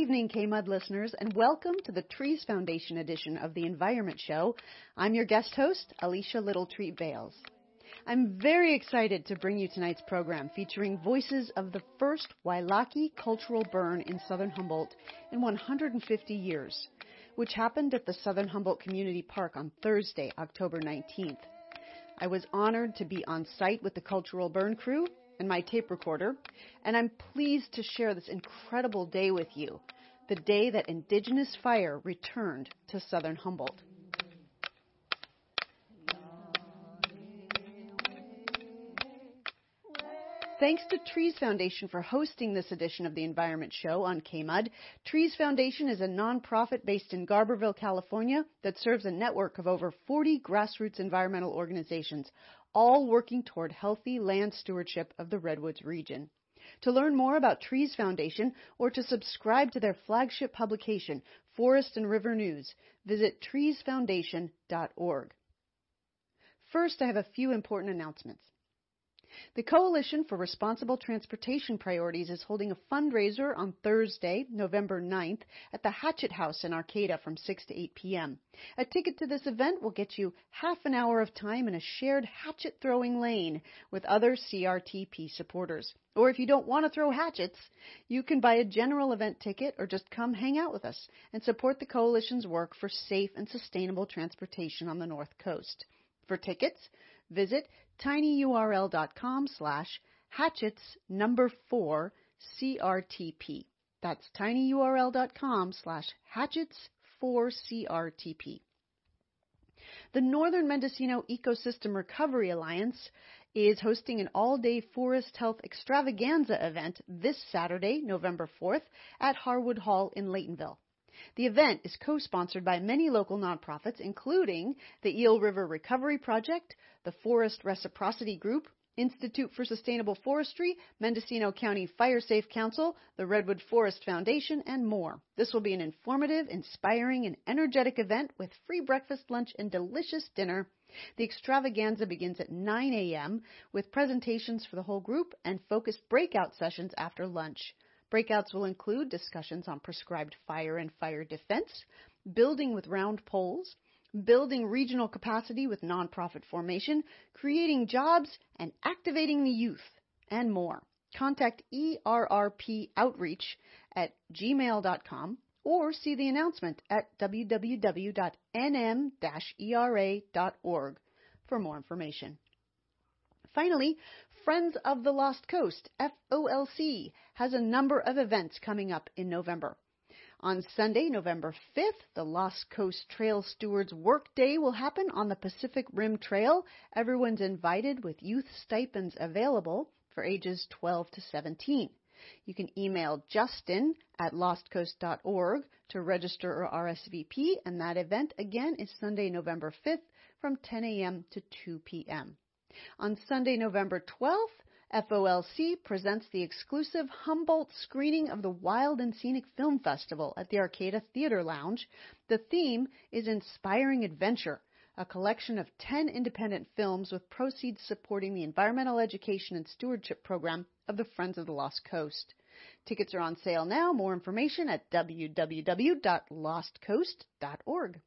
evening, KMUD listeners, and welcome to the Trees Foundation edition of the Environment Show. I'm your guest host, Alicia Littletree Bales. I'm very excited to bring you tonight's program featuring voices of the first Wailaki cultural burn in Southern Humboldt in 150 years, which happened at the Southern Humboldt Community Park on Thursday, October 19th. I was honored to be on site with the cultural burn crew and my tape recorder, and I'm pleased to share this incredible day with you, the day that Indigenous fire returned to Southern Humboldt. Thanks to Trees Foundation for hosting this edition of the Environment Show on KMUD. Trees Foundation is a nonprofit based in Garberville, California that serves a network of over 40 grassroots environmental organizations, all working toward healthy land stewardship of the Redwoods region. To learn more about Trees Foundation or to subscribe to their flagship publication, Forest and River News, visit treesfoundation.org. First, I have a few important announcements. The Coalition for Responsible Transportation Priorities is holding a fundraiser on Thursday, November 9th, at the Hatchet House in Arcata from 6 to 8 p.m. A ticket to this event will get you half an hour of time in a shared hatchet-throwing lane with other CRTP supporters. Or if you don't want to throw hatchets, you can buy a general event ticket or just come hang out with us and support the Coalition's work for safe and sustainable transportation on the North Coast. For tickets, visit tinyurl.com/hatchets4CRTP. That's tinyurl.com/hatchets4CRTP. The Northern Mendocino Ecosystem Recovery Alliance is hosting an all-day forest health extravaganza event this Saturday, November 4th, at Harwood Hall in Laytonville. The event is co-sponsored by many local nonprofits, including the Eel River Recovery Project, the Forest Reciprocity Group, Institute for Sustainable Forestry, Mendocino County Fire Safe Council, the Redwood Forest Foundation, and more. This will be an informative, inspiring, and energetic event with free breakfast, lunch, and delicious dinner. The extravaganza begins at 9 a.m. with presentations for the whole group and focused breakout sessions after lunch. Breakouts will include discussions on prescribed fire and fire defense, building with round poles, building regional capacity with nonprofit formation, creating jobs, and activating the youth, and more. Contact ERRP Outreach at gmail.com or see the announcement at www.nm-era.org for more information. Finally, Friends of the Lost Coast, FOLC, has a number of events coming up in November. On Sunday, November 5th, the Lost Coast Trail Stewards Work Day will happen on the Pacific Rim Trail. Everyone's invited with youth stipends available for ages 12 to 17. You can email Justin at lostcoast.org to register or RSVP, and that event again is Sunday, November 5th from 10 a.m. to 2 p.m. On Sunday, November 12th, FOLC presents the exclusive Humboldt screening of the Wild and Scenic Film Festival at the Arcata Theater Lounge. The theme is Inspiring Adventure, a collection of 10 independent films with proceeds supporting the environmental education and stewardship program of the Friends of the Lost Coast. Tickets are on sale now. More information at www.lostcoast.org.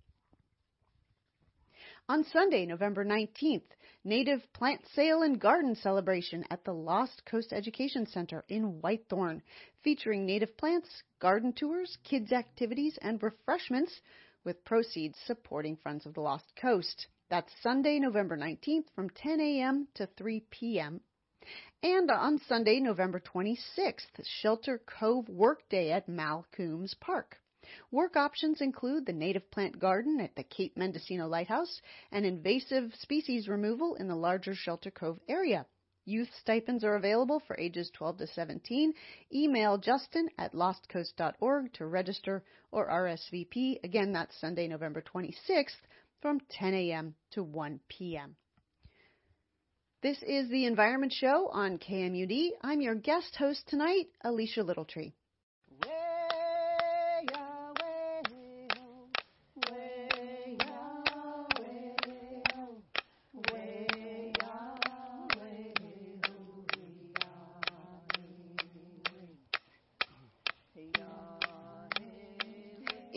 On Sunday, November 19th, Native Plant Sale and Garden Celebration at the Lost Coast Education Center in Whitethorn, featuring native plants, garden tours, kids' activities, and refreshments, with proceeds supporting Friends of the Lost Coast. That's Sunday, November 19th from 10 a.m. to 3 p.m. And on Sunday, November 26th, Shelter Cove Workday at Malcoombs Park. Work options include the native plant garden at the Cape Mendocino Lighthouse and invasive species removal in the larger Shelter Cove area. Youth stipends are available for ages 12 to 17. Email Justin at lostcoast.org to register or RSVP. Again, that's Sunday, November 26th from 10 a.m. to 1 p.m. This is the Environment Show on KMUD. I'm your guest host tonight, Alicia Littletree.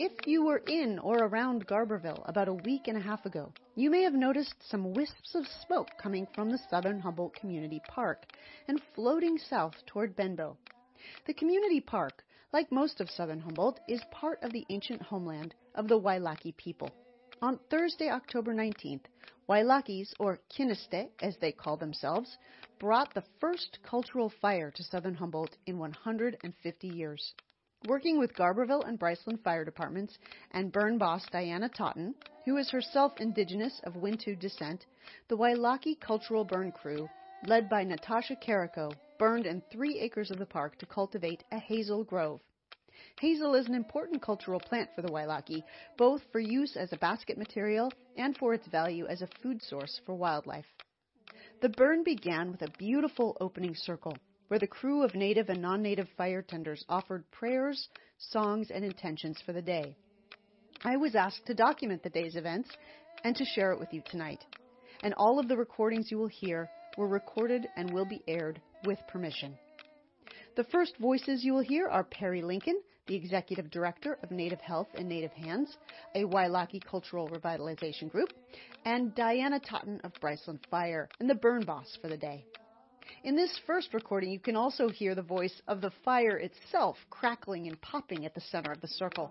If you were in or around Garberville about a week and a half ago, you may have noticed some wisps of smoke coming from the Southern Humboldt Community Park and floating south toward Benbow. The community park, like most of Southern Humboldt, is part of the ancient homeland of the Wailaki people. On Thursday, October 19th, Wailakis, or Kiniste as they call themselves, brought the first cultural fire to Southern Humboldt in 150 years. Working with Garberville and Bryceland fire departments and burn boss Diana Totten, who is herself indigenous of Wintu descent, the Wailaki Cultural Burn Crew, led by Natasha Carrico, burned in 3 acres of the park to cultivate a hazel grove. Hazel is an important cultural plant for the Wailaki, both for use as a basket material and for its value as a food source for wildlife. The burn began with a beautiful opening circle, where the crew of native and non-native fire tenders offered prayers, songs, and intentions for the day. I was asked to document the day's events and to share it with you tonight. And all of the recordings you will hear were recorded and will be aired with permission. The first voices you will hear are Perry Lincoln, the Executive Director of Native Health and Native Hands, a Wailaki Cultural Revitalization Group, and Diana Totten of Bryceland Fire, and the burn boss for the day. In this first recording, you can also hear the voice of the fire itself crackling and popping at the center of the circle.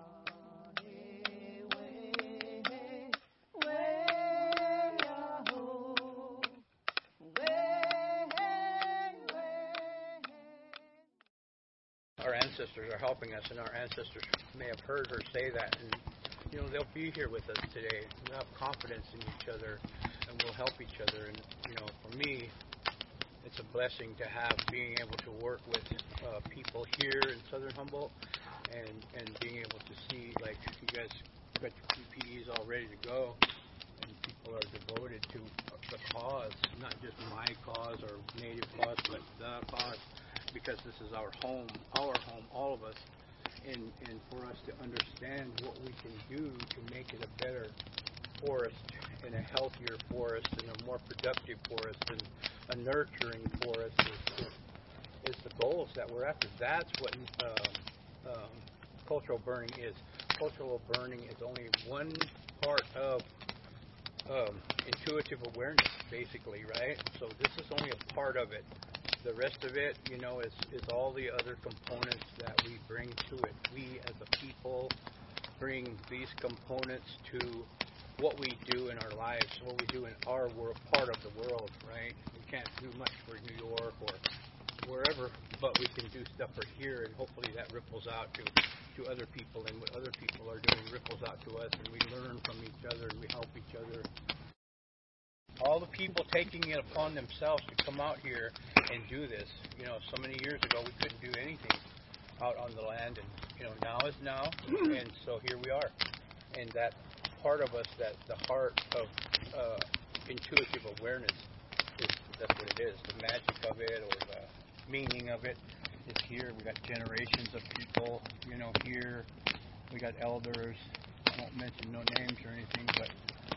Our ancestors are helping us, and our ancestors may have heard her say that, and they'll be here with us today. We'll have confidence in each other, and we'll help each other. And for me, it's a blessing to have being able to work with people here in Southern Humboldt, and being able to see, like, you guys got your PPEs all ready to go, and people are devoted to the cause, not just my cause or Native cause, but the cause, because this is our home, all of us, and for us to understand what we can do to make it a better forest and a healthier forest and a more productive forest and a nurturing forest is the goals that we're after. That's what cultural burning is. Cultural burning is only one part of intuitive awareness, basically, right? So this is only a part of it. The rest of it, is all the other components that we bring to it. We, as a people, bring these components to what we do in our lives, what we do in our world, part of the world, right? We can't do much for New York or wherever, but we can do stuff for here, and hopefully that ripples out to other people, and what other people are doing ripples out to us, and we learn from each other, and we help each other. All the people taking it upon themselves to come out here and do this. So many years ago we couldn't do anything out on the land, and now is now, and so here we are. And that part of us, that the heart of intuitive awareness, that's what it is. The magic of it, or the meaning of it, is here. We got generations of people, here. We got elders. I won't mention no names or anything, but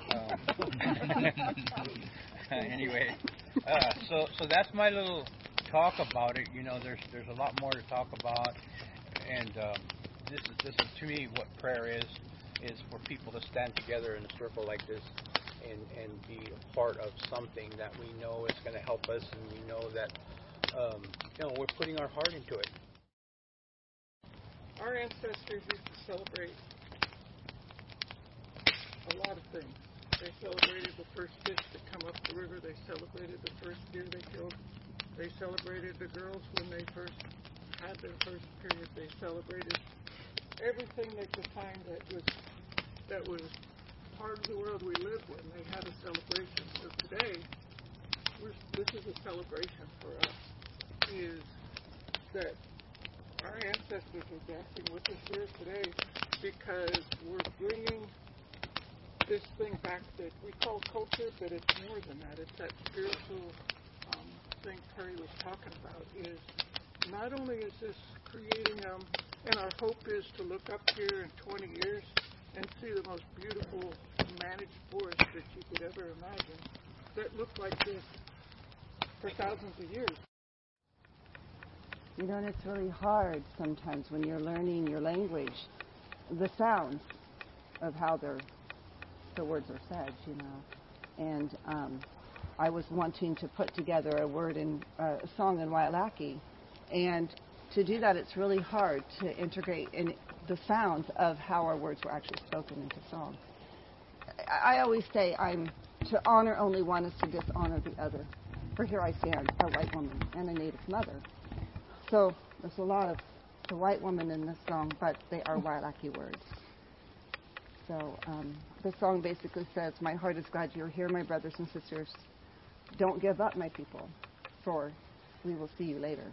anyway, so that's my little talk about it. There's a lot more to talk about, and this is to me what prayer is for people to stand together in a circle like this and be a part of something that we know is going to help us, and we know that we're putting our heart into it. Our ancestors used to celebrate a lot of things. They celebrated the first fish that come up the river. They celebrated the first deer they killed. They celebrated the girls when they first had their first period. They celebrated everything at the time that was part of the world we lived in. They had a celebration. So today, this is a celebration for us, is that our ancestors are dancing with us here today because we're bringing this thing back that we call culture, but it's more than that. It's that spiritual thing Perry was talking about. Is not only is this creating, and our hope is to look up here in 20 years and see the most beautiful managed forest that you could ever imagine that looked like this for thousands of years. And it's really hard sometimes when you're learning your language the sounds of how the words are said, you know. And I was wanting to put together a song in Wailaki, and to do that, it's really hard to integrate in the sounds of how our words were actually spoken into song. I always say to honor only one is to dishonor the other. For here I stand, a white woman and a native mother. So there's a lot of the white woman in this song, but they are Wailaki words. So the song basically says, my heart is glad you're here, my brothers and sisters. Don't give up, my people, for we will see you later.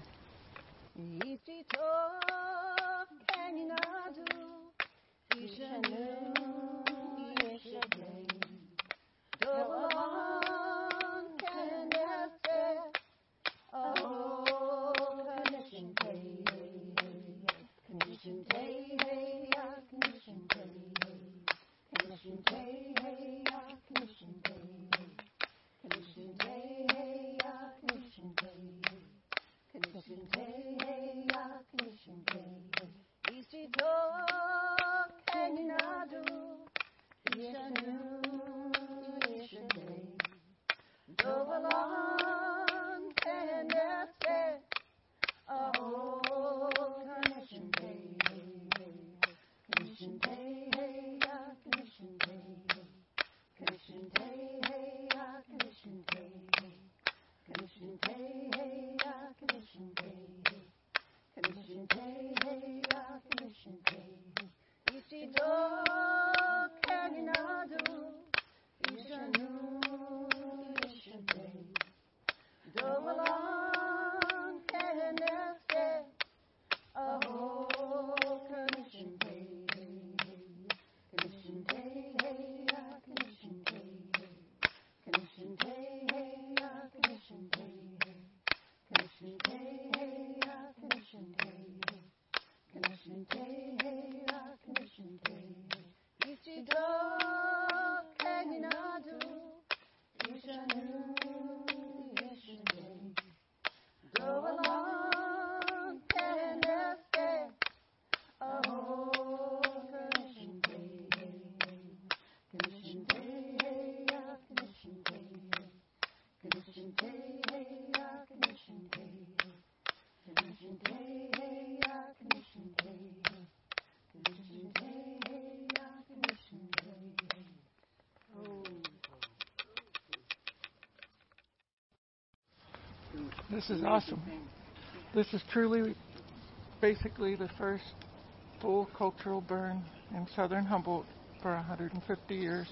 This is awesome. This is truly basically the first full cultural burn in southern Humboldt for 150 years.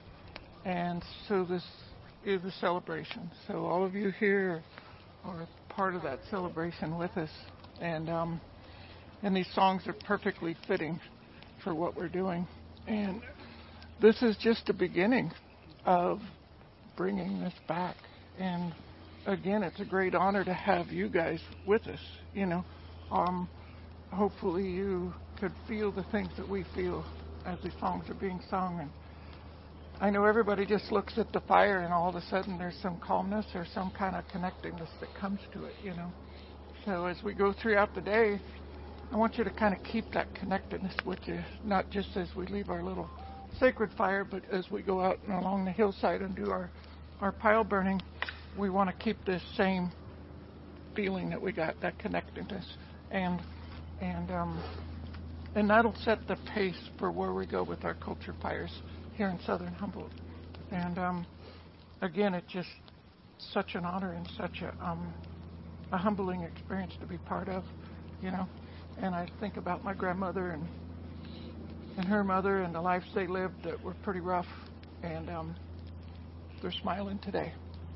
And so this is a celebration. So all of you here are part of that celebration with us. And these songs are perfectly fitting for what we're doing. And this is just the beginning of bringing this back. And again, it's a great honor to have you guys with us, you know. Hopefully you could feel the things that we feel as the songs are being sung. And I know everybody just looks at the fire and all of a sudden there's some calmness or some kind of connectedness that comes to it, you know. So as we go throughout the day, I want you to kind of keep that connectedness with you, not just as we leave our little sacred fire, but as we go out and along the hillside and do our pile burning. We want to keep this same feeling that we got, that connectedness, and that'll set the pace for where we go with our culture fires here in southern Humboldt. And again, it's just such an honor and such a humbling experience to be part of, you know. And I think about my grandmother and her mother and the lives they lived that were pretty rough, and they're smiling today.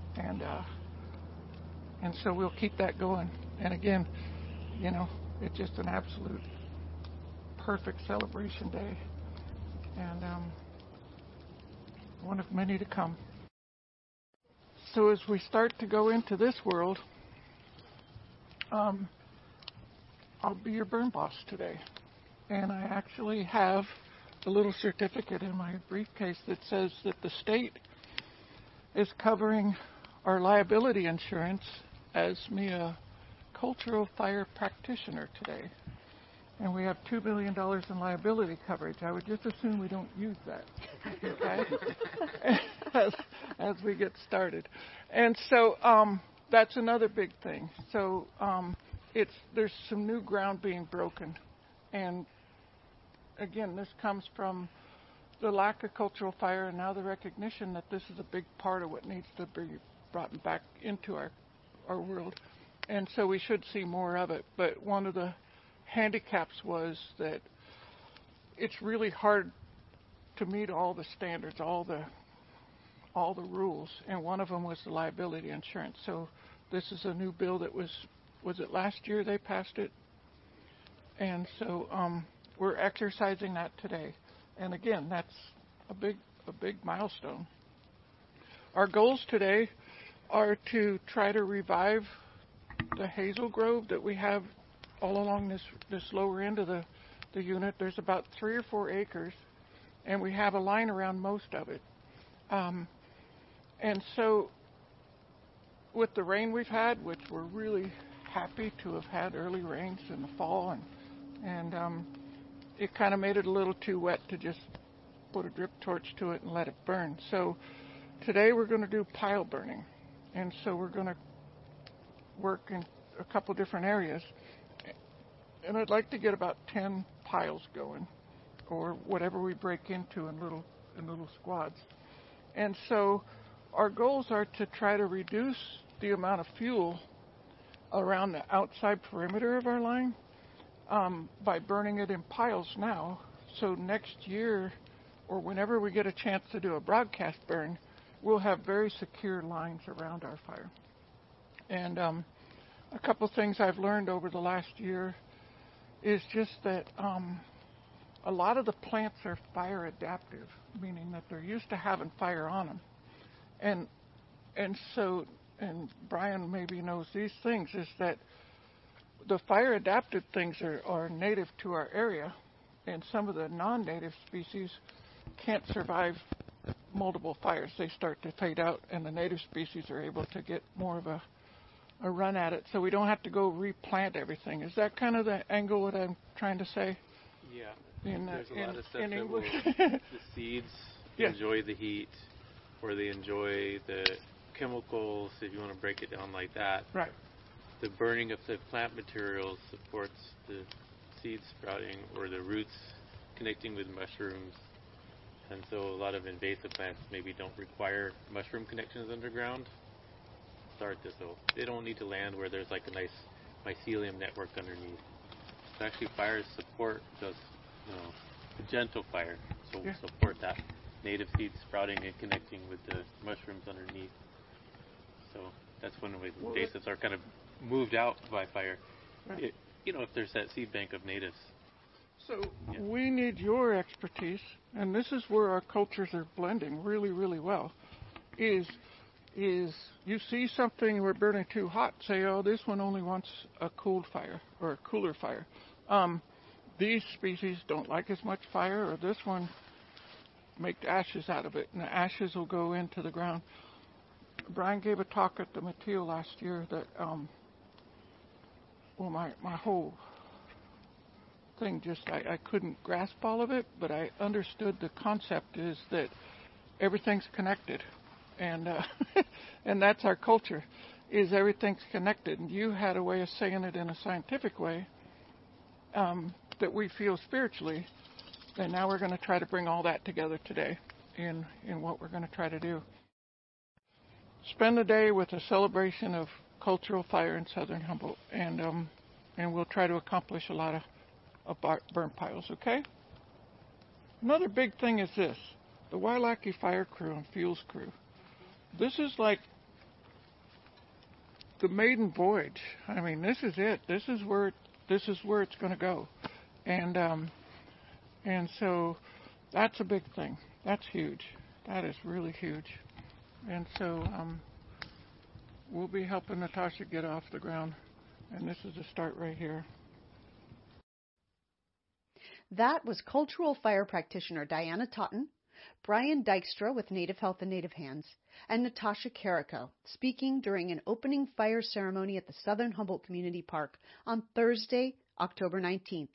And so we'll keep that going. And again, you know, it's just an absolute perfect celebration day, and one of many to come. So as we start to go into this world, I'll be your burn boss today. And I actually have a little certificate in my briefcase that says that the state is covering our liability insurance as me a cultural fire practitioner today. and we have $2 billion in liability coverage. I would just assume we don't use that, okay, as we get started. And so that's another big thing. So there's some new ground being broken. And again, this comes from the lack of cultural fire and now the recognition that this is a big part of what needs to be brought back into our world. And so we should see more of it. But one of the handicaps was that it's really hard to meet all the standards, all the rules, and one of them was the liability insurance. So this is a new bill that was it last year they passed it? And so we're exercising that today. And again, that's a big milestone. Our goals today are to try to revive the hazel grove that we have all along this lower end of the unit. There's about 3 or 4 acres, and we have a line around most of it. And so with the rain we've had, which we're really happy to have had early rains in the fall, and it kind of made it a little too wet to just put a drip torch to it and let it burn. So today we're going to do pile burning. And so we're going to work in a couple different areas. And I'd like to get about 10 piles going, or whatever we break into in little squads. And so our goals are to try to reduce the amount of fuel around the outside perimeter of our line by burning it in piles now. So next year, or whenever we get a chance to do a broadcast burn, we'll have very secure lines around our fire. And a couple things I've learned over the last year is just that a lot of the plants are fire adaptive, meaning that they're used to having fire on them. And so Brian maybe knows these things, is that the fire adapted things are native to our area, and some of the non-native species can't survive multiple fires. They start to fade out, and the native species are able to get more of a run at it, so we don't have to go replant everything. Is that kind of the angle that I'm trying to say? Yeah. There's a lot of stuff that English. the seeds Yes. enjoy the heat, or they enjoy the chemicals, if you want to break it down like that. Right. The burning of the plant materials supports the seed sprouting, or the roots connecting with mushrooms. And so a lot of invasive plants maybe don't require mushroom connections underground. Start this, so they don't need to land where there's like a nice mycelium network underneath. So actually fires support those, gentle fire, so Yeah. support that native seed sprouting and connecting with the mushrooms underneath. So that's when invasives are kind of moved out by fire. Right. If there's that seed bank of natives. So we need your expertise, and this is where our cultures are blending really, really well, is you see something we're burning too hot, say, oh, this one only wants a cooled fire or a cooler fire. These species don't like as much fire, or this one make ashes out of it, and the ashes will go into the ground. Brian gave a talk at the Mateo last year that, my whole thing I couldn't grasp all of it, but I understood the concept is that everything's connected. And and that's our culture, is everything's connected. And you had a way of saying it in a scientific way that we feel spiritually. And now we're going to try to bring all that together today in what we're going to try to do. Spend the day with a celebration of cultural fire in southern Humboldt, and we'll try to accomplish a lot of burn piles, okay? Another big thing is this: the Wailaki Fire Crew and Fuels Crew. This is like the maiden voyage. I mean, this is it. This is where it's going to go, and so that's a big thing. That's huge. That is really huge. And so we'll be helping Natasha get off the ground, and this is the start right here. That was cultural fire practitioner Diana Totten, Brian Dykstra with Native Health and Native Hands, and Natasha Carrico speaking during an opening fire ceremony at the Southern Humboldt Community Park on Thursday, October 19th.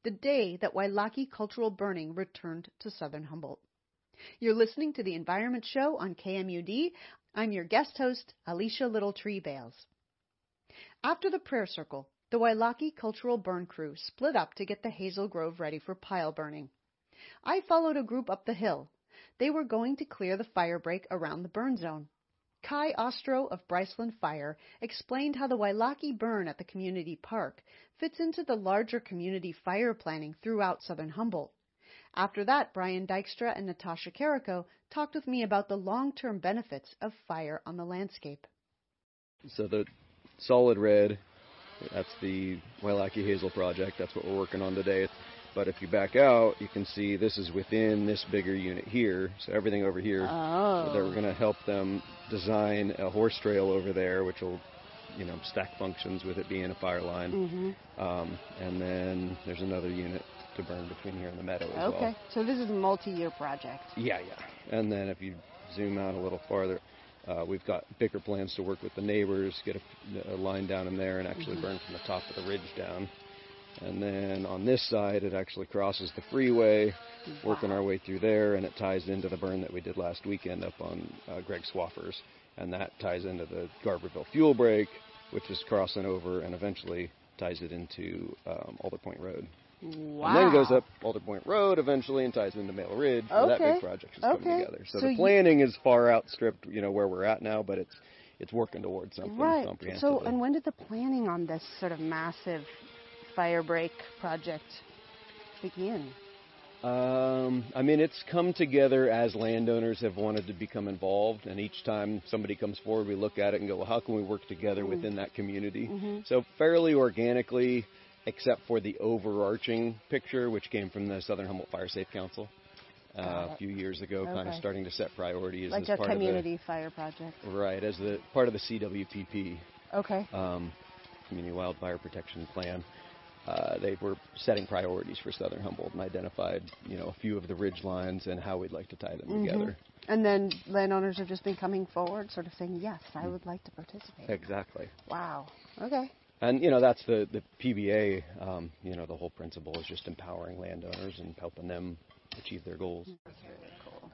the day that Wailaki cultural burning returned to southern Humboldt. You're listening to the Environment Show on KMUD. I'm your guest host, Alicia Littletree Bales. After the prayer circle, the Wailaki cultural burn crew split up to get the Hazel Grove ready for pile burning. I followed a group up the hill. They were going to clear the fire break around the burn zone. Kai Ostro of Bryceland Fire explained how the Wailaki burn at the community park fits into the larger community fire planning throughout southern Humboldt. After that, Brian Dykstra and Natasha Carrico talked with me about the long-term benefits of fire on the landscape. So the solid red, that's the Wailaki Hazel project. That's what we're working on today. But if you back out, you can see this is within this bigger unit here. So everything over here, they're going to help them design a horse trail over there, which will, stack functions with it being a fire line. And then there's another unit to burn between here and the meadow as well. Okay, so this is a multi-year project. Yeah. And then if you zoom out a little farther, we've got bigger plans to work with the neighbors, get a line down in there and actually burn from the top of the ridge down. And then on this side, it actually crosses the freeway, working our way through there, and it ties into the burn that we did last weekend up on Greg Swaffers. And that ties into the Garberville fuel break, which is crossing over and eventually ties it into Alder Point Road. Wow. And then goes up Alder Point Road eventually and ties into Mail Ridge. So that big project is coming together. So the planning is far outstripped, where we're at now, but it's working towards something comprehensively. So, and when did the planning on this sort of massive fire break project begin? It's come together as landowners have wanted to become involved, and each time somebody comes forward, we look at it and go, well, how can we work together within that community? So fairly organically, except for the overarching picture, which came from the Southern Humboldt Fire Safe Council a few years ago, kind of starting to set priorities like as a community fire project. Right, as the part of the CWPP. Okay. Community Wildfire Protection Plan. They were setting priorities for Southern Humboldt and identified, a few of the ridge lines and how we'd like to tie them together. And then landowners have just been coming forward, sort of saying, yes, I would like to participate. Exactly. Wow. Okay. And, that's the PBA, the whole principle is just empowering landowners and helping them achieve their goals. That's really cool.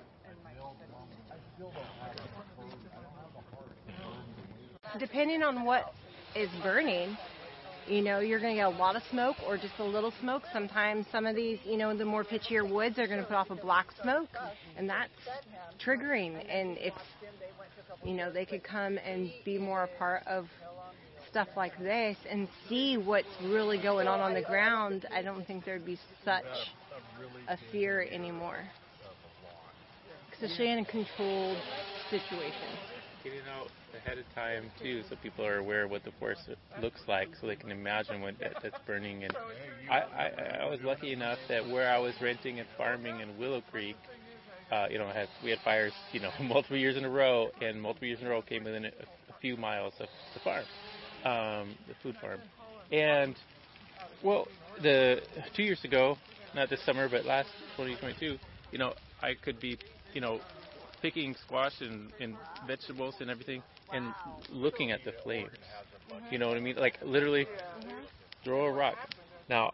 Depending on what is burning, you're going to get a lot of smoke or just a little smoke. Sometimes some of these, the more pitchier woods are going to put off a black smoke, and that's triggering. And if, they could come and be more a part of stuff like this and see what's really going on the ground, I don't think there'd be such a fear anymore, especially in a controlled situation. Getting out ahead of time too, so people are aware of what the forest looks like, so they can imagine when that's burning. And I was lucky enough that where I was renting and farming in Willow Creek, we had fires, multiple years in a row, and multiple years in a row came within a few miles of the farm, the food farm. And the 2 years ago, not this summer, but last 2022, I could be, picking squash and vegetables and everything and looking at the flames. You know what I mean? Like literally throw a rock. Now,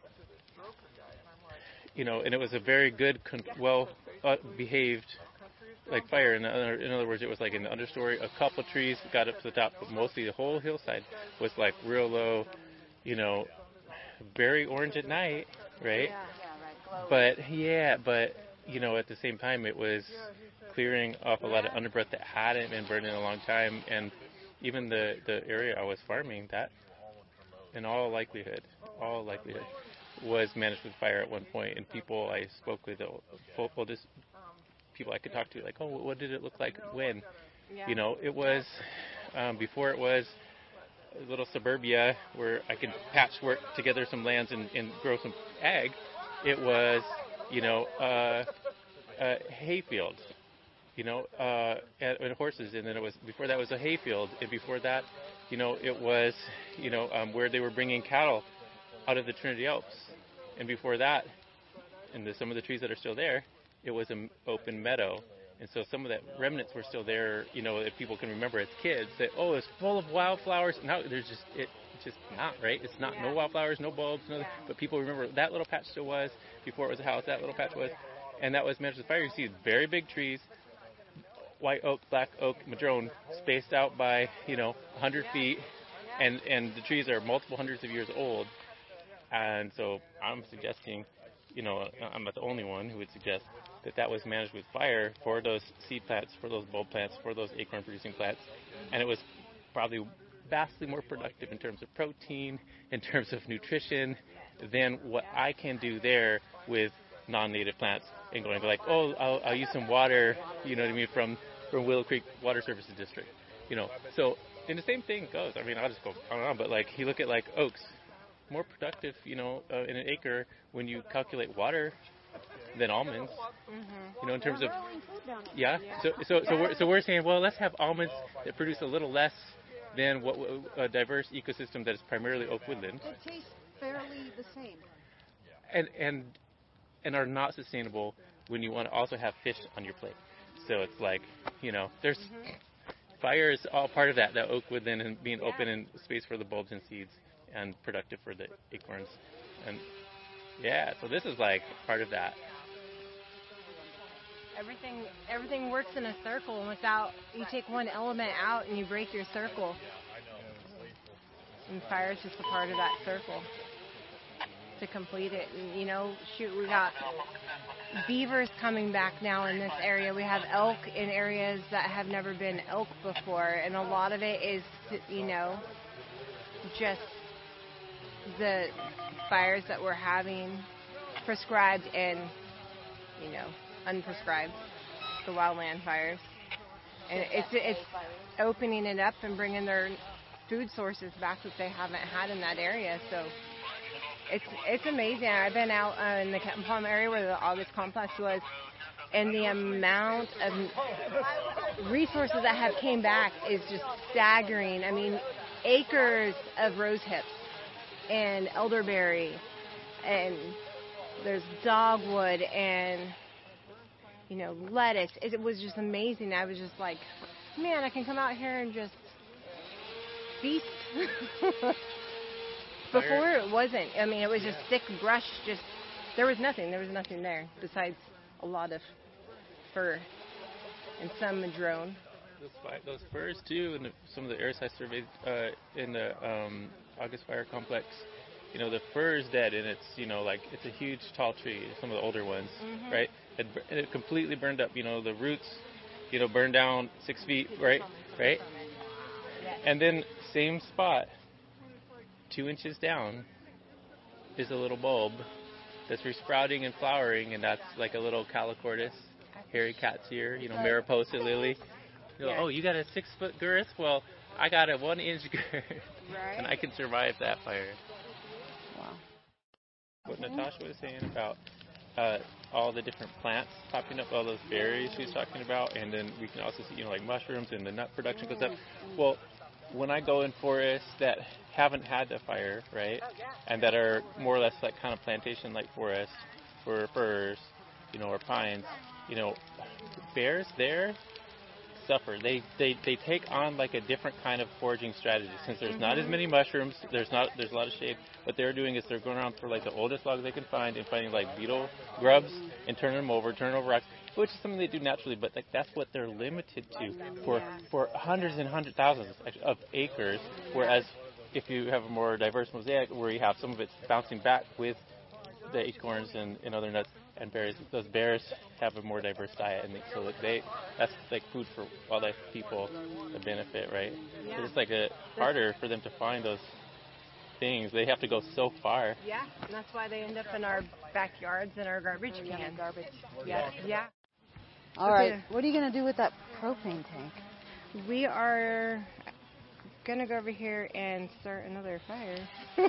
and it was a very good, behaved fire. In other words, it was like in the understory, a couple of trees got up to the top, but mostly the whole hillside was like real low, very orange at night, right? But at the same time, it was clearing off a lot of underbrush that hadn't been burned in a long time, and even the area I was farming, that in all likelihood was managed with fire at one point. And people I spoke with, people I could talk to, like, oh, what did it look like when? Yeah. It was before it was a little suburbia where I could patchwork together some lands and grow some ag. It was hayfield, and horses, and then it was, before that was a hayfield, and before that, it was, where they were bringing cattle out of the Trinity Alps, and before that, and some of the trees that are still there, it was an open meadow, And so some of that remnants were still there, if people can remember as kids, that, it's full of wildflowers. Now it's just not, right? It's not, no wildflowers, no bulbs, but people remember that little patch still was. Before it was a house, that little patch was. And that was managed with fire. You see very big trees, white oak, black oak, madrone, spaced out by, 100 feet. And the trees are multiple hundreds of years old. And so I'm suggesting, I'm not the only one who would suggest that was managed with fire for those seed plants, for those bulb plants, for those acorn-producing plants. And it was probably vastly more productive in terms of protein, in terms of nutrition, than what I can do there with non-native plants and going like, I'll use some water, from Willow Creek Water Services District, So, and the same thing goes. I mean, I'll just go on and on, but like you look at like oaks, more productive, in an acre when you calculate water than almonds, in terms of, So we're saying, well, let's have almonds that produce a little less than what a diverse ecosystem that is primarily oak woodland. It tastes fairly the same. And are not sustainable when you want to also have fish on your plate. So it's like, there's fire is all part of that oak woodland and being open and space for the bulbs and seeds and productive for the acorns. And so this is like part of that. Everything works in a circle, and without, you take one element out and you break your circle. And fire is just a part of that circle to complete it. And, we got beavers coming back now in this area. We have elk in areas that have never been elk before, and a lot of it is, just the fires that we're having prescribed and, unprescribed, the wildland fires. And it's opening it up and bringing their food sources back that they haven't had in that area. So it's amazing. I've been out in the Kenton Palm area where the August complex was, and the amount of resources that have came back is just staggering. I mean, acres of rose hips and elderberry, and there's dogwood and lettuce. It was just amazing. I was just like, man, I can come out here and just feast. Before it wasn't. I mean, it was just thick brush. There was nothing there besides a lot of fir and some madrone. Those firs too, and some of the areas I surveyed in the August Fire Complex. The fir is dead, and it's it's a huge tall tree. Some of the older ones, right? And it completely burned up. The roots, burned down 6 feet, right? And then same spot, 2 inches down, is a little bulb that's resprouting and flowering, and that's like a little Calochortus, hairy cat's ear, Mariposa lily. You got a 6-foot girth? Well, I got a 1-inch girth, and I can survive that fire. Wow. What Natasha was saying about all the different plants popping up, all those berries she was talking about, and then we can also see, like mushrooms and the nut production goes up. Well, when I go in forests that haven't had the fire, right, and that are more or less like kind of plantation-like forests for firs, or pines, bears there suffer. They take on like a different kind of foraging strategy. Since there's not as many mushrooms, there's a lot of shade. What they're doing is they're going around for like the oldest logs they can find and finding like beetle grubs and turning over rocks, which is something they do naturally. But like that's what they're limited to for hundreds and hundreds thousands of acres. Whereas if you have a more diverse mosaic where you have some of it bouncing back with the acorns and other nuts and berries, those bears have a more diverse diet, and so that's like food for wildlife people to benefit, right? Yeah. So it's like harder for them to find those things. They have to go so far. Yeah, and that's why they end up in our backyards and our garbage cans. Yeah. All right, what are you going to do with that propane tank? We are going to go over here and start another fire.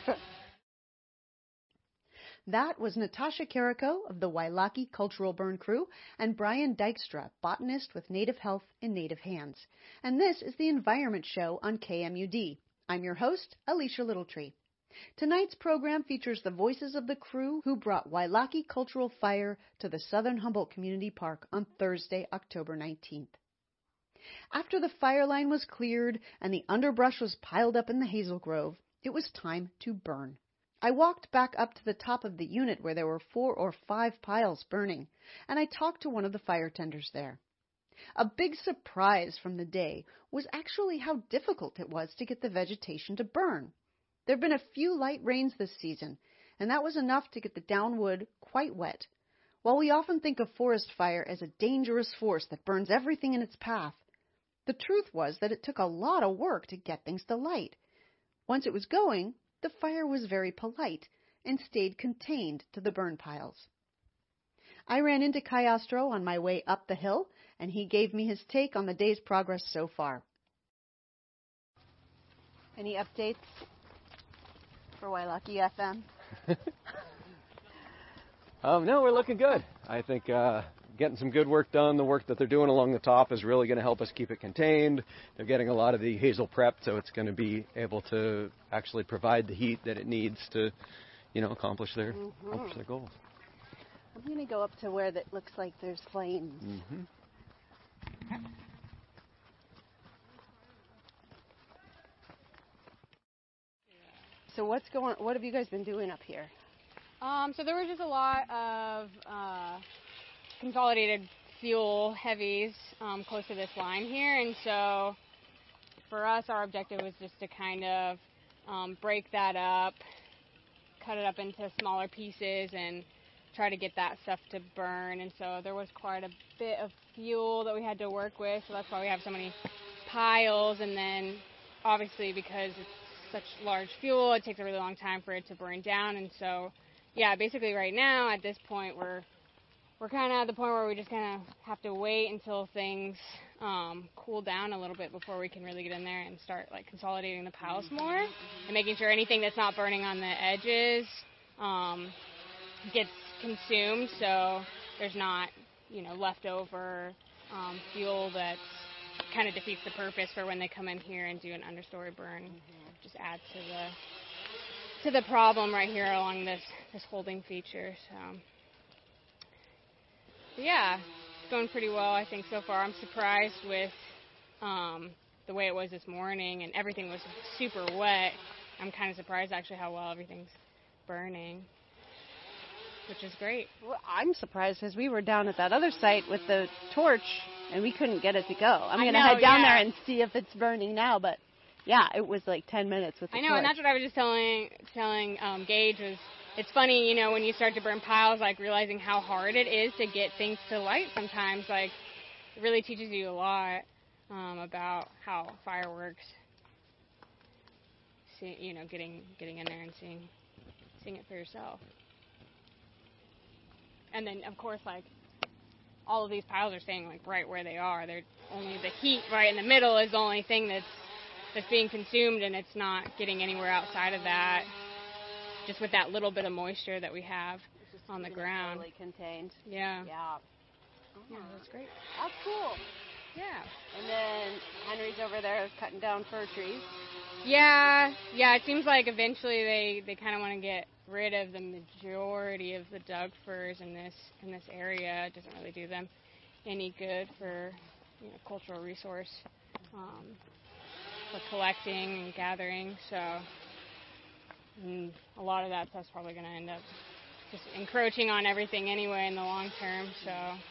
That was Natasha Carrico of the Wailaki Cultural Burn Crew and Brian Dykstra, botanist with Native Health in Native Hands. And this is the Environment Show on KMUD. I'm your host, Alicia Littletree. Tonight's program features the voices of the crew who brought Wailaki Cultural Fire to the Southern Humboldt Community Park on Thursday, October 19th. After the fire line was cleared and the underbrush was piled up in the hazel grove, it was time to burn. I walked back up to the top of the unit where there were 4 or 5 piles burning, and I talked to one of the fire tenders there. A big surprise from the day was actually how difficult it was to get the vegetation to burn. There have been a few light rains this season, and that was enough to get the down wood quite wet. While we often think of forest fire as a dangerous force that burns everything in its path, the truth was that it took a lot of work to get things to light. Once it was going, the fire was very polite and stayed contained to the burn piles. I ran into Castro on my way up the hill, and he gave me his take on the day's progress so far. Any updates for Wailaki FM? No, we're looking good. I think getting some good work done. The work that they're doing along the top is really going to help us keep it contained. They're getting a lot of the hazel prepped, so it's going to be able to actually provide the heat that it needs to, accomplish their goals. I'm going to go up to where that looks like there's flames. So what have you guys been doing up here? So there was just a lot of consolidated fuel heavies close to this line here, and so for us our objective was just to kind of break that up, cut it up into smaller pieces, and try to get that stuff to burn. And so there was quite a bit of fuel that we had to work with, so that's why we have so many piles. And then obviously because it's such large fuel, it takes a really long time for it to burn down. And so basically right now at this point we're kind of at the point where we just kind of have to wait until things cool down a little bit before we can really get in there and start like consolidating the piles more and making sure anything that's not burning on the edges gets consumed, so there's not leftover fuel that kind of defeats the purpose for when they come in here and do an understory burn. Just adds to the problem right here along this holding feature. So it's going pretty well, I think, so far. I'm surprised with the way it was this morning, and everything was super wet. I'm kind of surprised actually how well everything's burning, which is great. Well, I'm surprised because we were down at that other site with the torch and we couldn't get it to go. I'm going to head down there and see if it's burning now, but it was like 10 minutes with the torch. And that's what I was just telling Gage was, it's funny, when you start to burn piles, like realizing how hard it is to get things to light sometimes, like it really teaches you a lot about how fire works. Getting in there and seeing it for yourself. And then, of course, like, all of these piles are staying, like, right where they are. They're only the heat right in the middle is the only thing that's being consumed, and it's not getting anywhere outside of that, just with that little bit of moisture that we have on the ground. Totally contained. Yeah. Yeah. Yeah, that's great. That's cool. Yeah. And then Henry's over there cutting down fir trees. Yeah, it seems like eventually they kind of want to get rid of the majority of the Doug firs in this area. It doesn't really do them any good for cultural resource for collecting and gathering. So a lot of that stuff's probably going to end up just encroaching on everything anyway in the long term. So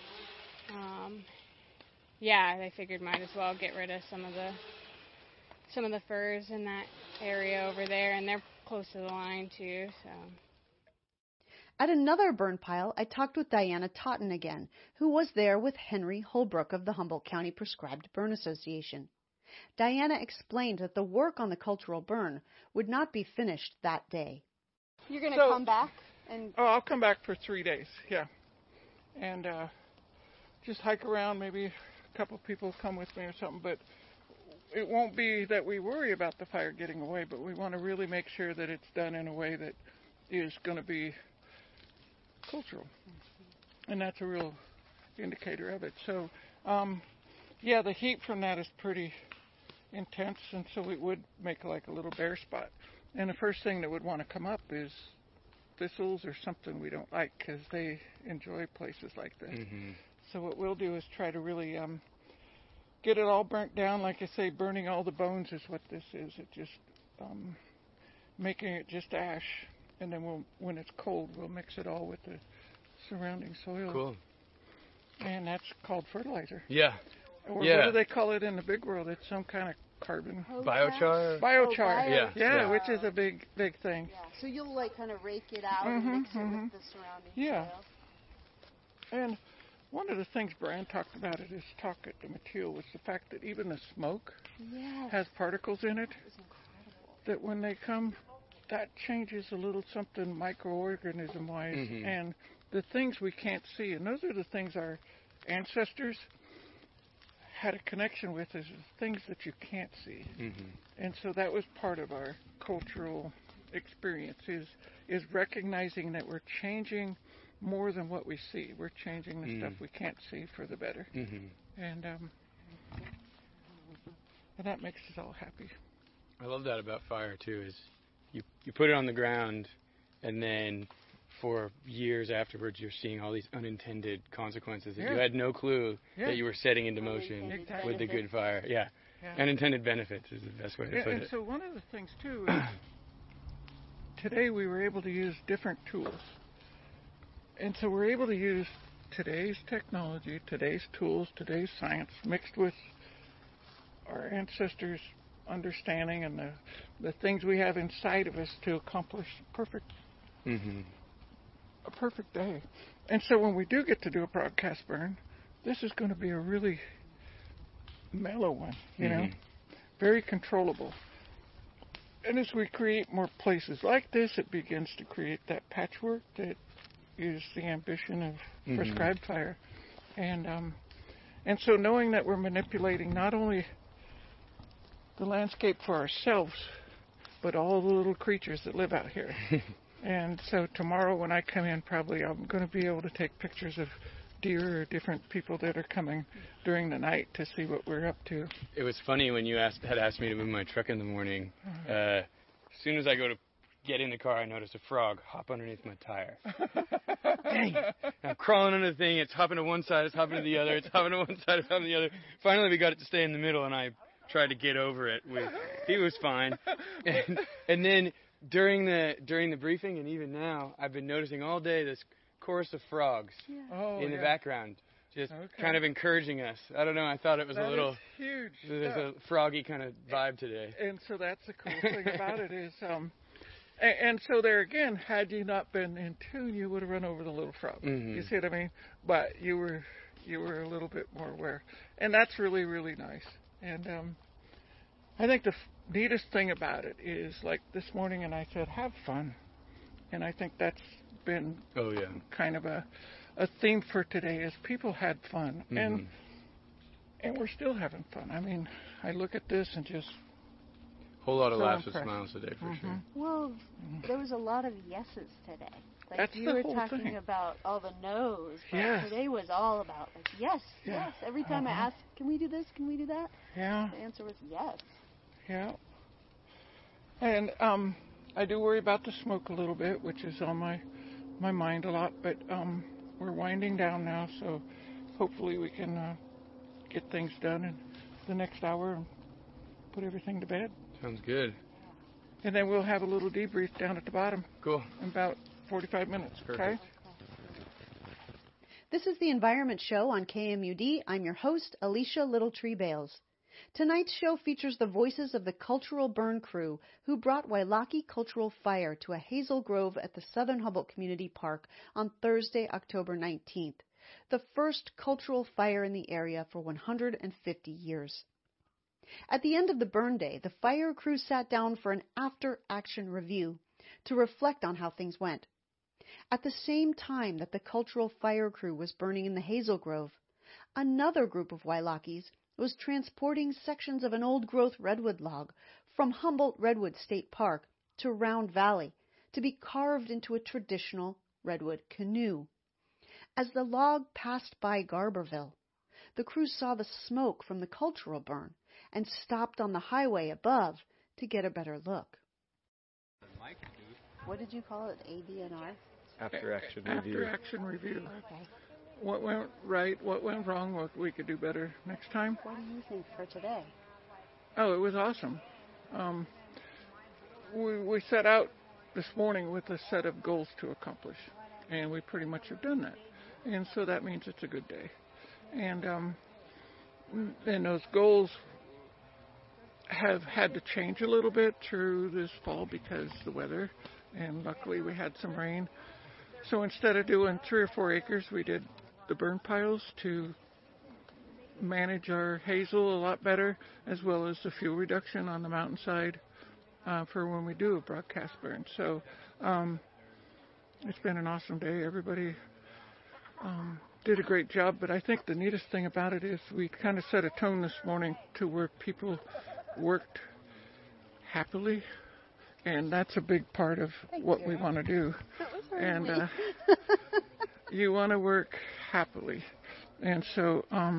they figured might as well get rid of some of the firs in that area over there, and they're close to the line too. So at another burn pile, I talked with Diana Totten again, who was there with Henry Holbrook of the Humboldt County Prescribed Burn Association. Diana explained that the work on the cultural burn would not be finished that day. You're going to come back? I'll come back for 3 days, and just hike around. Maybe a couple people come with me or something, but it won't be that we worry about the fire getting away, but we want to really make sure that it's done in a way that is going to be cultural. And that's a real indicator of it. So, the heat from that is pretty intense, and so it would make like a little bare spot. And the first thing that would want to come up is thistles or something we don't like, because they enjoy places like this. Mm-hmm. So what we'll do is try to really get it all burnt down. Like I say, burning all the bones is what this is. It just making it just ash, and then when it's cold, we'll mix it all with the surrounding soil. Cool. And that's called fertilizer. Yeah. Or Yeah. what do they call it in the big world? It's some kind of carbon. Biochar? Biochar. Yeah. Yeah, which is a big thing. Yeah. So you'll like kind of rake it out and mix it with the surrounding soil. And one of the things Brian talked about at his talk at the Mateel was the fact that even the smoke has particles in it. It's incredible. That when they come, that changes a little something microorganism-wise, and the things we can't see. And those are the things our ancestors had a connection with, is things that you can't see. And so that was part of our cultural experience, is recognizing that we're changing more than what we see. We're changing the stuff we can't see for the better. And that makes us all happy. I love that about fire too, is you put it on the ground, and then for years afterwards you're seeing all these unintended consequences that you had no clue that you were setting into motion with the good fire. Yeah. Unintended benefits is the best way to put it. And so one of the things too is today we were able to use different tools. And so we're able to use today's technology, today's tools, today's science, mixed with our ancestors' understanding and the things we have inside of us to accomplish a perfect day. And so when we do get to do a broadcast burn, this is going to be a really mellow one, you know, very controllable. And as we create more places like this, it begins to create that patchwork that is the ambition of prescribed fire. And so knowing that we're manipulating not only the landscape for ourselves, but all the little creatures that live out here. And so tomorrow when I come in, probably I'm going to be able to take pictures of deer or different people that are coming during the night to see what we're up to. It was funny when you had asked me to move my truck in the morning. As soon as I go to get in the car, I noticed a frog hop underneath my tire. Dang it. I'm crawling under the thing. It's hopping to one side, it's hopping to the other, it's hopping to one side, it's hopping to the other. Finally, we got it to stay in the middle, and I tried to get over it. He was fine. And then during the briefing, and even now, I've been noticing all day this chorus of frogs in the background, just kind of encouraging us. I don't know. I thought it was a little huge. There's a froggy kind of vibe today. And so that's the cool thing about it is, and so there again, had you not been in tune, you would have run over the little frog. You see what I mean? But you were a little bit more aware, and that's really, really nice. And I think the neatest thing about it is, like this morning, and I said, have fun. And I think that's been kind of a theme for today, is people had fun. And we're still having fun. I mean, I look at this and just... Whole lot of laughs and smiles today, for sure. Well, there was a lot of yeses today. Like that's you were whole talking thing. about all the no's, but today was all about like yes. Every time I asked, can we do this? Can we do that? The answer was yes. And I do worry about the smoke a little bit, which is on my mind a lot, but we're winding down now, so hopefully we can get things done in the next hour and put everything to bed. Sounds good. And then we'll have a little debrief down at the bottom. Cool. In about 45 minutes. Perfect. Okay? This is the Environment Show on KMUD. I'm your host, Alicia Littletree Bales. Tonight's show features the voices of the Cultural Burn crew who brought Wailaki Cultural Fire to a hazel grove at the Southern Humboldt Community Park on Thursday, October 19th, the first cultural fire in the area for 150 years. At the end of the burn day, the fire crew sat down for an after-action review to reflect on how things went. At the same time that the Cultural Fire crew was burning in the hazel grove, another group of Wailakis was transporting sections of an old-growth redwood log from Humboldt Redwood State Park to Round Valley to be carved into a traditional redwood canoe. As the log passed by Garberville, the crew saw the smoke from the cultural burn and stopped on the highway above to get a better look. What did you call it? ADNR? After action review. After action review. Okay. What went right, what went wrong, what we could do better next time. What do you think for today? Oh, it was awesome. We set out this morning with a set of goals to accomplish, and we pretty much have done that. And so that means it's a good day. And those goals have had to change a little bit through this fall because the weather, and luckily we had some rain. So instead of doing 3 or 4 acres, we did the burn piles to manage our hazel a lot better, as well as the fuel reduction on the mountainside for when we do a broadcast burn. So it's been an awesome day. Everybody did a great job, but I think the neatest thing about it is we kind of set a tone this morning to where people worked happily, and that's a big part of what we want to do. And you want to work happily. And so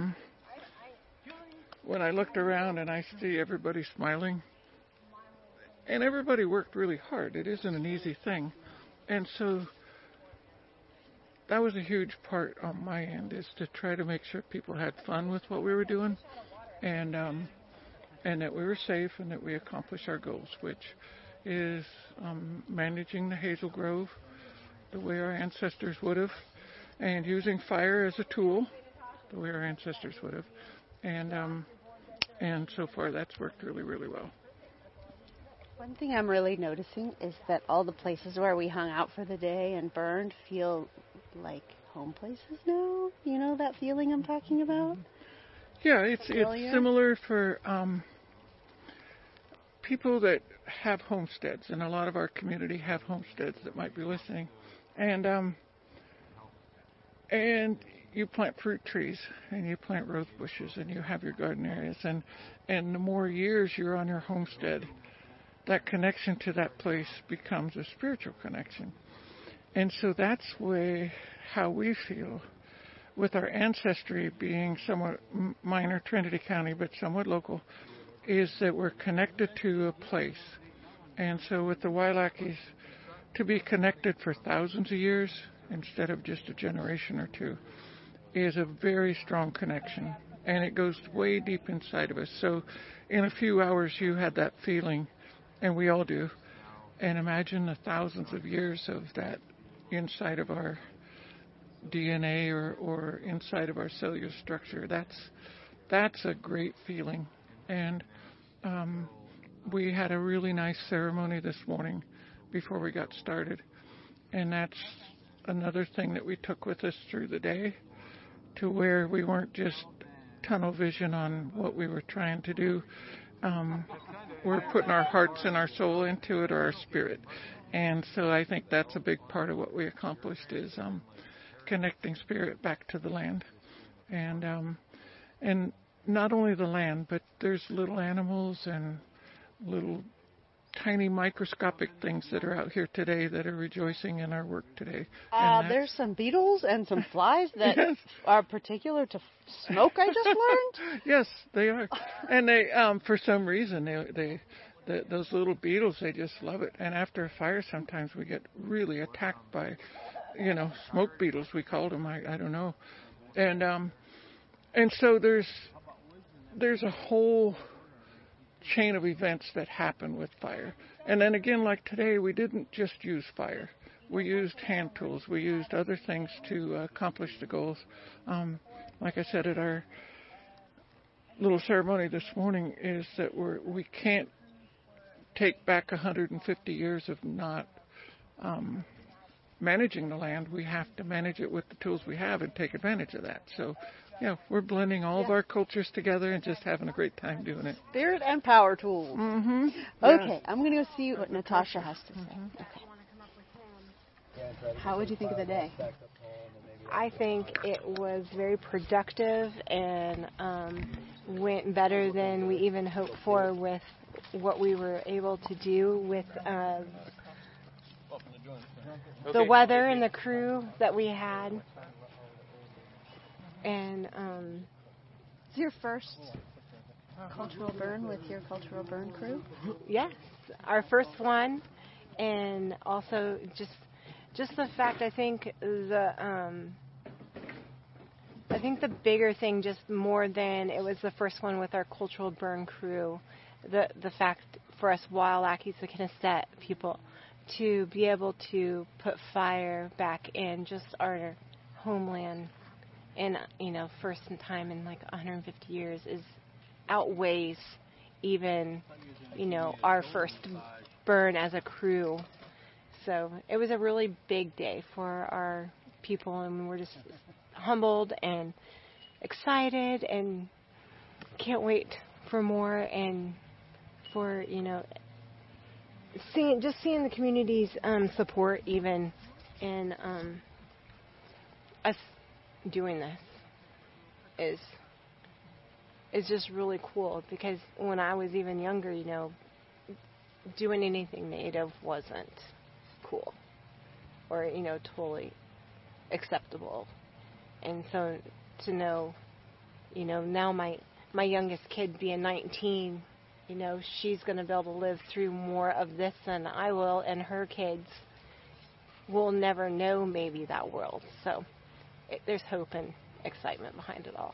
when I looked around and I see everybody smiling, and everybody worked really hard. It isn't an easy thing. And so that was a huge part on my end, is to try to make sure people had fun with what we were doing, and that we were safe, and that we accomplished our goals, which is managing the Hazel Grove the way our ancestors would have, and using fire as a tool the way our ancestors would have. And so far that's worked really, really well. One thing I'm really noticing is that all the places where we hung out for the day and burned feel like home places now. You know that feeling I'm talking about? Yeah, it's similar for people that have homesteads, and a lot of our community have homesteads that might be listening. And you plant fruit trees, and you plant rose bushes, and you have your garden areas, and the more years you're on your homestead, that connection to that place becomes a spiritual connection. And so that's how we feel with our ancestry being somewhat minor Trinity County, but somewhat local, is that we're connected to a place. And so with the Wailakis, to be connected for thousands of years instead of just a generation or two is a very strong connection. And it goes way deep inside of us. So in a few hours you had that feeling, and we all do. And imagine the thousands of years of that inside of our DNA or inside of our cellular structure. That's a great feeling. And we had a really nice ceremony this morning before we got started. And that's another thing that we took with us through the day, to where we weren't just tunnel vision on what we were trying to do. We're putting our hearts and our soul into it, or our spirit. And so I think that's a big part of what we accomplished, is connecting spirit back to the land. And not only the land, but there's little animals and little tiny microscopic things that are out here today that are rejoicing in our work today. There's some beetles and some flies that are particular to smoke, I just learned. Yes, they are. And they, for some reason, those little beetles, they just love it. And after a fire, sometimes we get really attacked by, smoke beetles, we called them. I don't know. And so there's a whole chain of events that happen with fire. And then again, like today, we didn't just use fire. We used hand tools. We used other things to accomplish the goals. Like I said at our little ceremony this morning, is that we can't take back 150 years of not managing the land. We have to manage it with the tools we have and take advantage of that. So yeah, we're blending all of our cultures together and just having a great time doing it. Spirit and power tools. Mm-hmm. Okay, Yeah. I'm going to go see what Natasha has to say. Okay. How would you think of the day? I think it was very productive and went better than we even hoped for with what we were able to do with the weather and the crew that we had. And is your first cultural burn with your cultural burn crew? Yes, our first one, and also just the fact I think the bigger thing, just more than it was the first one with our cultural burn crew, the fact for us Wailakis, the Knesset people, to be able to put fire back in just our homeland in, first time in like 150 years outweighs even, our first burn as a crew. So it was a really big day for our people, and we're just humbled and excited and can't wait for more, and for, seeing the community's support even in us doing this is just really cool, because when I was even younger, doing anything Native wasn't cool or, totally acceptable. And so to know, now my youngest kid being 19, she's going to be able to live through more of this than I will, and her kids will never know maybe that world. So there's hope and excitement behind it all.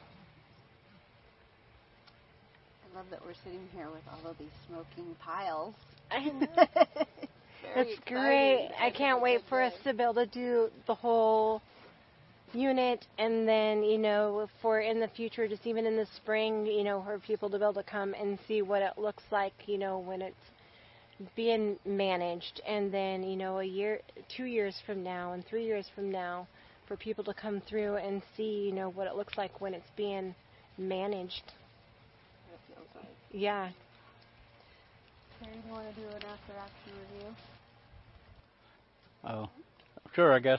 I love that we're sitting here with all of these smoking piles. I know. That's great. I can't wait for us to be able to do the whole unit, and then, for in the future, just even in the spring, for people to be able to come and see what it looks like, when it's being managed. And then, a year, 2 years from now, and 3 years from now, for people to come through and see, what it looks like when it's being managed. That feels right. Yeah. Terry, do you want to do an after-action review? Oh, sure, I guess.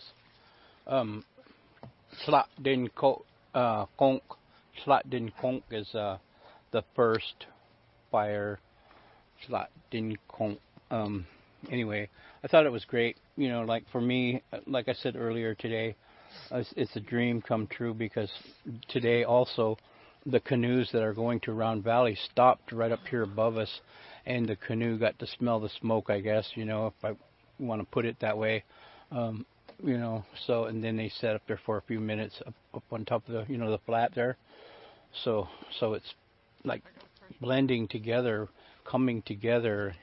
Slat Din Konk is the first fire. Slat Din Konk. Anyway, I thought it was great. Like for me, like I said earlier today, it's a dream come true, because today also the canoes that are going to Round Valley stopped right up here above us, and the canoe got to smell the smoke, I guess, if I want to put it that way. So, and then they sat up there for a few minutes up on top of the, the flat there. So it's like blending together, coming together.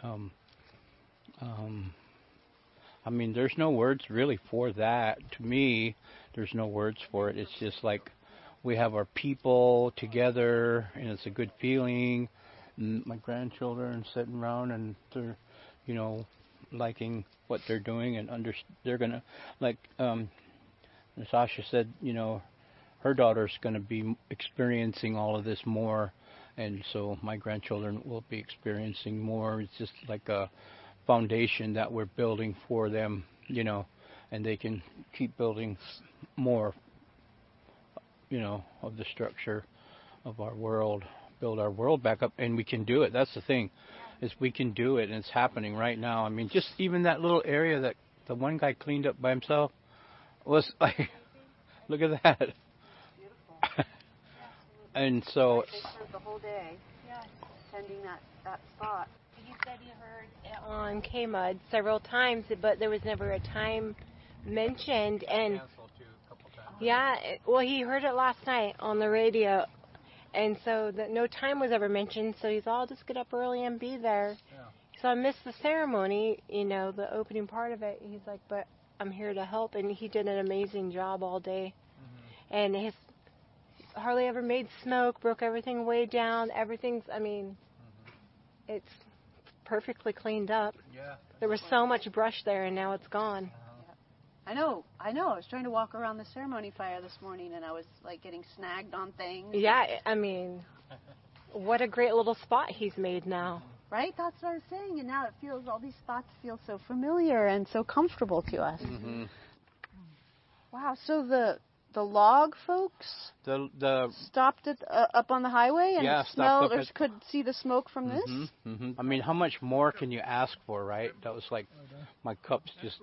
I mean, there's no words really for that. To me, there's no words for it. It's just like we have our people together, and it's a good feeling. And my grandchildren sitting around, and they're, liking what they're doing, and they're gonna, like Natasha said, her daughter's gonna be experiencing all of this more, and so my grandchildren will be experiencing more. It's just like a foundation that we're building for them, and they can keep building more, of the structure of our world, build our world back up, and we can do it. That's the thing. Is we can do it, and it's happening right now. I mean, just even that little area that the one guy cleaned up by himself was like, look at that. Beautiful. And so. They spent the whole day tending that spot. He said he heard it on KMUD several times, but there was never a time mentioned. And yeah, well, he heard it last night on the radio. And so no time was ever mentioned, so he's all, just get up early and be there. Yeah. So I missed the ceremony, the opening part of it. He's like, but I'm here to help, and he did an amazing job all day. Mm-hmm. And his hardly ever made smoke, broke everything way down. Everything's, it's perfectly cleaned up. Yeah. There was so much brush there, and now it's gone. I know. I was trying to walk around the ceremony fire this morning, and I was like getting snagged on things. Yeah, what a great little spot he's made now. Right? That's what I was saying. And now all these spots feel so familiar and so comfortable to us. Mm-hmm. Wow. So the log folks stopped up on the highway and smelled or could see the smoke from this? Mm-hmm. I mean, how much more can you ask for, right? That was like my cups just...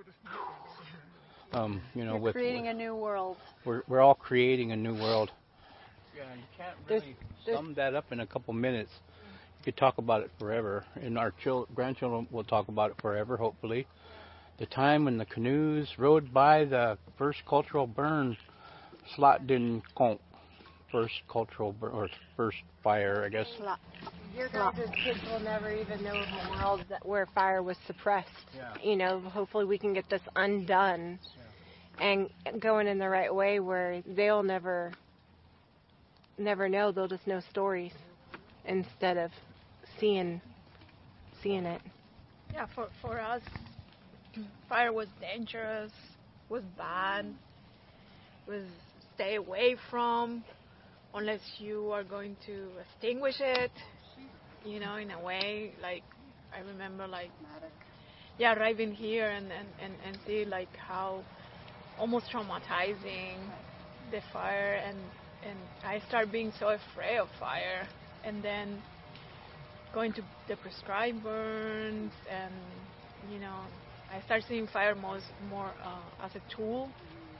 You're creating a new world. We're all creating a new world. Yeah, and you can't really sum that up in a couple minutes. could talk about it forever, and our grandchildren will talk about it forever, hopefully. The time when the canoes rode by the first cultural burn, Slot Din Konk, first cultural burn, or first fire, I guess. Your guys' kids will never even know of a world where fire was suppressed. Yeah. You know, hopefully we can get this undone and going in the right way where they'll never know. They'll just know stories instead of seeing it. Yeah, for us, fire was dangerous, was bad, was stay away from, unless you are going to extinguish it, you know, in a way. Like, I remember, like, yeah, arriving here and see, like, how almost traumatizing the fire, and I started being so afraid of fire, and then going to the prescribed burns, and, you know, I started seeing fire more as a tool,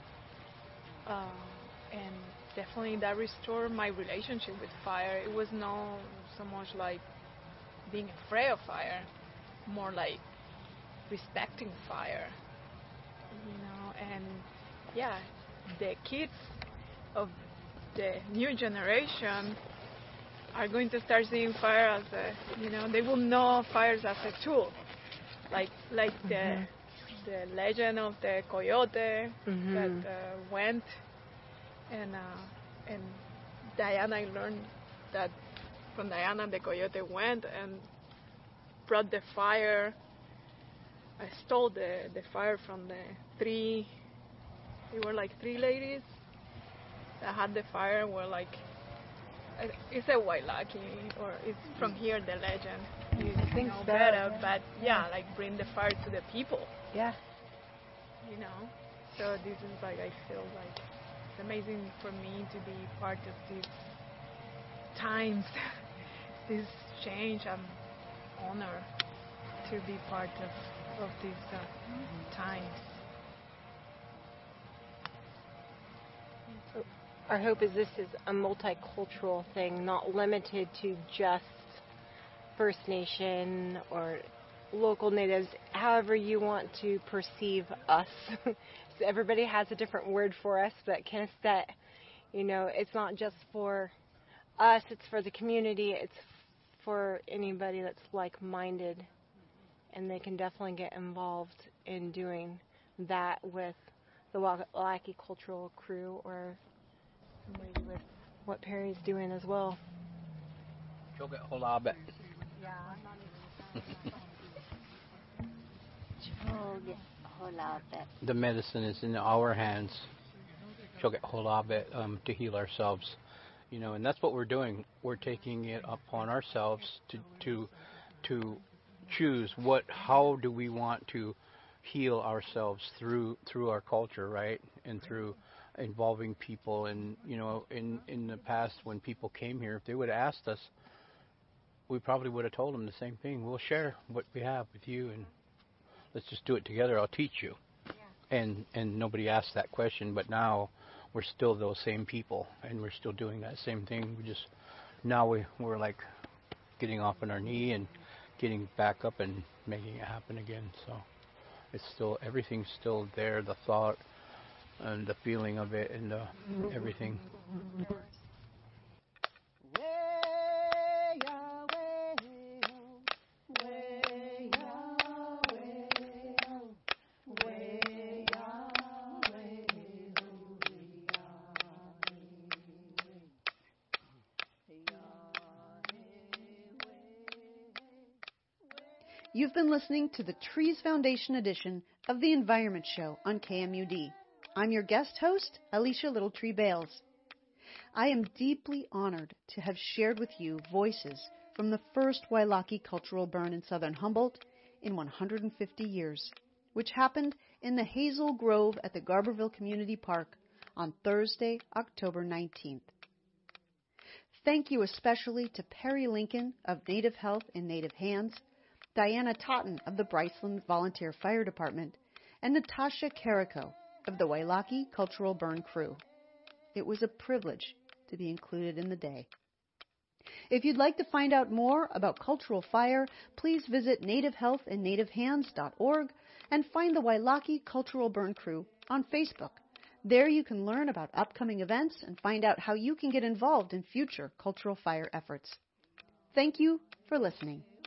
and definitely that restored my relationship with fire. It was not so much like being afraid of fire, more like respecting fire, you know. And yeah, the kids of the new generation are going to start seeing fire as a, you know, they will know fires as a tool, like the legend of the coyote that went, and Diana, I learned that from Diana, the coyote went and brought the fire. I stole the fire from the three. They were like three ladies that had the fire. Were like, it's a Wailaki, or it's from here, the legend. You know better, but yeah, like bring the fire to the people. Yeah. You know, so this is like, I feel like it's amazing for me to be part of these times, this change. I'm honored to be part of these times. Our hope is this is a multicultural thing, not limited to just First Nation or local natives, however you want to perceive us. So everybody has a different word for us, but Kinestet, you know, it's not just for us, it's for the community, it's for anybody that's like-minded, and they can definitely get involved in doing that with the Wailaki Cultural Crew, or maybe with what Perry's doing as well. The medicine is in our hands, to heal ourselves, you know, and that's what we're doing. We're taking it upon ourselves to choose how do we want to heal ourselves through our culture, right, and through involving people. And you know, in the past, when people came here, if they would have asked us, we probably would have told them the same thing. We'll share what we have with you, and let's just do it together. I'll teach you. Yeah. And nobody asked that question, but now we're still those same people, and we're still doing that same thing. We're like getting off on our knee and getting back up and making it happen again. So it's still, everything's still there, the thought and the feeling of it, and everything. You've been listening to the Trees Foundation edition of The Environment Show on KMUD. I'm your guest host, Alicia Littletree Bales. I am deeply honored to have shared with you voices from the first Wailaki cultural burn in southern Humboldt in 150 years, which happened in the Hazel Grove at the Garberville Community Park on Thursday, October 19th. Thank you especially to Perry Lincoln of Native Health in Native Hands, Diana Totten of the Bryceland Volunteer Fire Department, and Natasha Carrico of the Wailaki Cultural Burn Crew. It was a privilege to be included in the day. If you'd like to find out more about cultural fire, please visit nativehealthandnativehands.org and find the Wailaki Cultural Burn Crew on Facebook. There you can learn about upcoming events and find out how you can get involved in future cultural fire efforts. Thank you for listening.